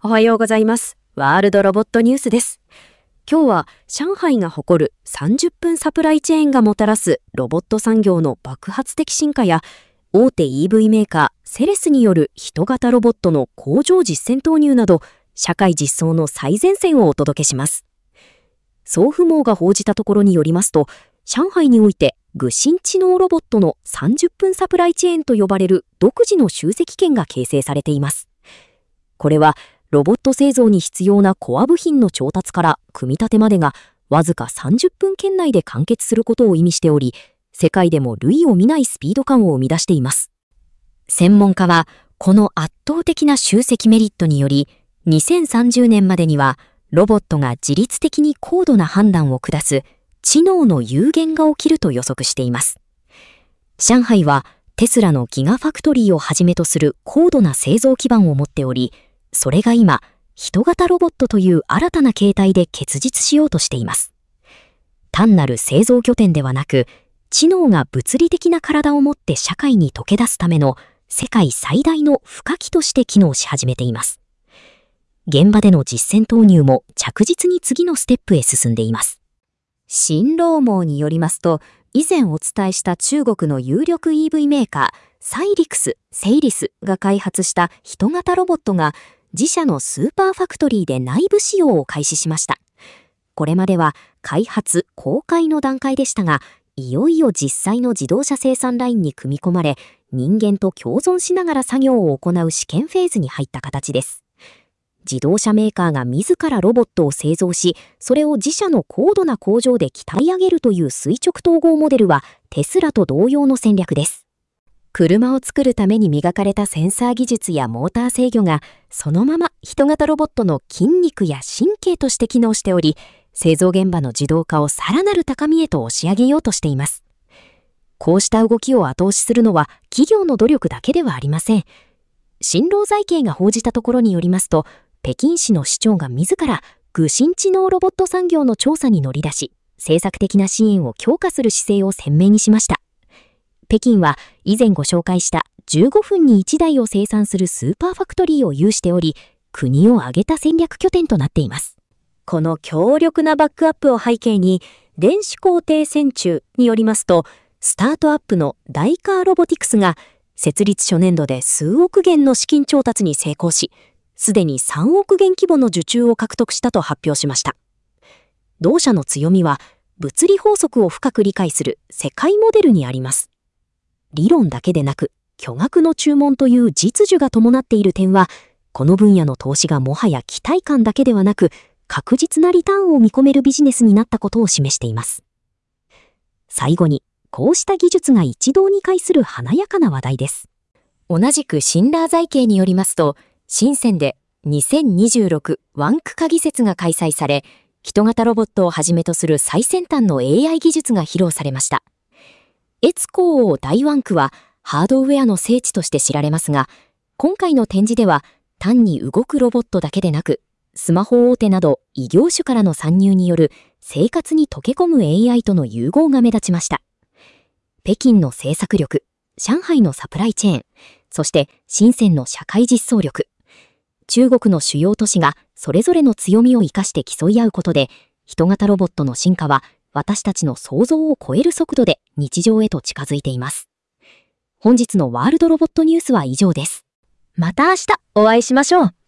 おはようございます。ワールドロボットニュースです。今日は上海が誇る30分サプライチェーンがもたらすロボット産業の爆発的進化や、大手 EV メーカーセレスによる人型ロボットの工場実践投入など、社会実装の最前線をお届けします。総富網が報じたところによりますと、上海において具心知能ロボットの30分サプライチェーンと呼ばれる独自の集積圏が形成されています。これはロボット製造に必要なコア部品の調達から組み立てまでがわずか30分圏内で完結することを意味しており、世界でも類を見ないスピード感を生み出しています。専門家は、この圧倒的な集積メリットにより、2030年までにはロボットが自律的に高度な判断を下す知能の有限が起きると予測しています。上海はテスラのギガファクトリーをはじめとする高度な製造基盤を持っており、それが今、人型ロボットという新たな形態で結実しようとしています。単なる製造拠点ではなく、知能が物理的な体を持って社会に溶け出すための世界最大の付加機として機能し始めています。現場での実践投入も着実に次のステップへ進んでいます。新労網によりますと、以前お伝えした中国の有力 EV メーカー、セイリスが開発した人型ロボットが、自社のスーパーファクトリーで内部使用を開始しました。これまでは開発・公開の段階でしたが、いよいよ実際の自動車生産ラインに組み込まれ、人間と共存しながら作業を行う試験フェーズに入った形です。自動車メーカーが自らロボットを製造し、それを自社の高度な工場で鍛え上げるという垂直統合モデルはテスラと同様の戦略です。車を作るために磨かれたセンサー技術やモーター制御がそのまま人型ロボットの筋肉や神経として機能しており、製造現場の自動化をさらなる高みへと押し上げようとしています。こうした動きを後押しするのは企業の努力だけではありません。新労財経が報じたところによりますと、北京市の市長が自ら具心知能ロボット産業の調査に乗り出し、政策的な支援を強化する姿勢を鮮明にしました。北京は以前ご紹介した15分に1台を生産するスーパーファクトリーを有しており、国を挙げた戦略拠点となっています。この強力なバックアップを背景に、電子工程線中によりますと、スタートアップのダイカーロボティクスが設立初年度で数億元の資金調達に成功し、すでに3億元規模の受注を獲得したと発表しました。同社の強みは、物理法則を深く理解する世界モデルにあります。理論だけでなく、巨額の注文という実需が伴っている点は、この分野の投資がもはや期待感だけではなく、確実なリターンを見込めるビジネスになったことを示しています。最後に、こうした技術が一堂に会する華やかな話題です。同じく新労財経によりますと、深センで2026ワンク化技節が開催され、人型ロボットをはじめとする最先端の AI 技術が披露されました。越広王大湾区はハードウェアの聖地として知られますが、今回の展示では単に動くロボットだけでなく、スマホ大手など異業種からの参入による生活に溶け込む AI との融合が目立ちました。北京の製作力、上海のサプライチェーン、そして深センの社会実装力、中国の主要都市がそれぞれの強みを生かして競い合うことで、人型ロボットの進化は私たちの想像を超える速度で日常へと近づいています。本日のワールドロボットニュースは以上です。また明日お会いしましょう。